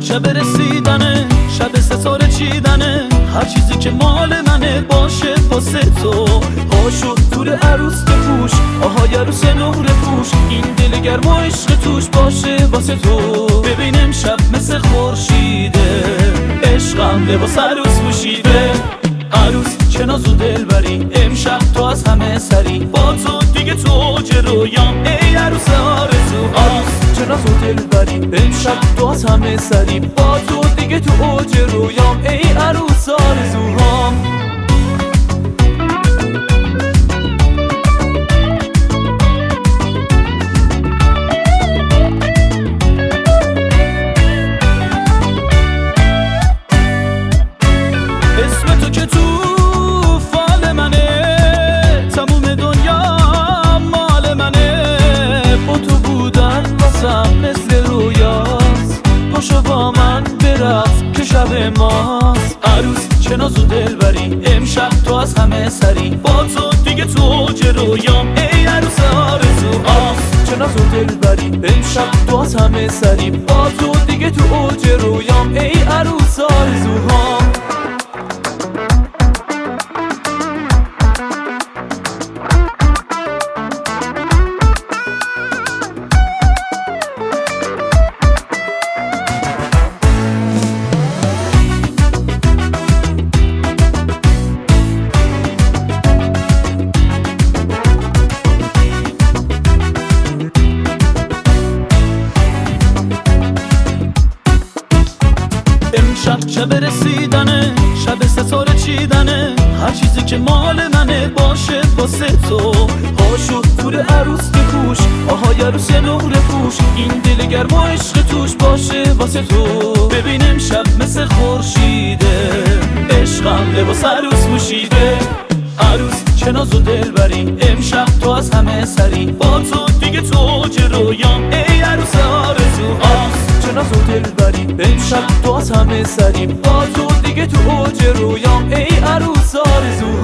شب رسیدنه، شب ستاره چیدنه، هر چیزی که مال منه باشه واسه تو. پاشو تور عروس بپوش، آهای عروس نور پوش، این دل گرم و عشق توش باشه واسه تو. ببین امشب مثل خورشیده، عشقم لباس عروس پوشیده. عروس چه ناز و دلبری، امشب تو از همه سری، با تو دیگه تو اوج رویام ای عروس آرزو. عروس چه ناز و دلبری، امشب تو از همه سری، با تو دیگه تو اوج رویام ای عروس آرزوهام. اسم تو که تو فال منه، تموم دنیا مال منه، با تو بودن واسم مثل رویاست. پاشو با من برقص که شب ماست. عروس چه ناز و دلبری، امشب تو از همه سری، با تو دیگه تو اوج رویام ای عروس آرزو. چه ناز و دلبری، امشب تو از همه سری، با تو دیگه تو اوج رویام ای عروس آرزوهام. شب رسیدنه، شب ستاره چیدنه، هر چیزی که مال منه باشه واسه تو. پاشو تور عروس بپوش، آهای عروس نور پوش، این دل گرم و عشق توش باشه واسه تو. ببین امشب مثل خورشیده، عشقم لباس عروس پوشیده. عروس چه ناز و دلبری، امشب تو از همه سری، با تو دیگه تو اوج رویام ای عروس آرزو. چه ناز و دلبری، امشب تو از همه سری، با تو دیگه تو اوج رویام ای عروس آرزو.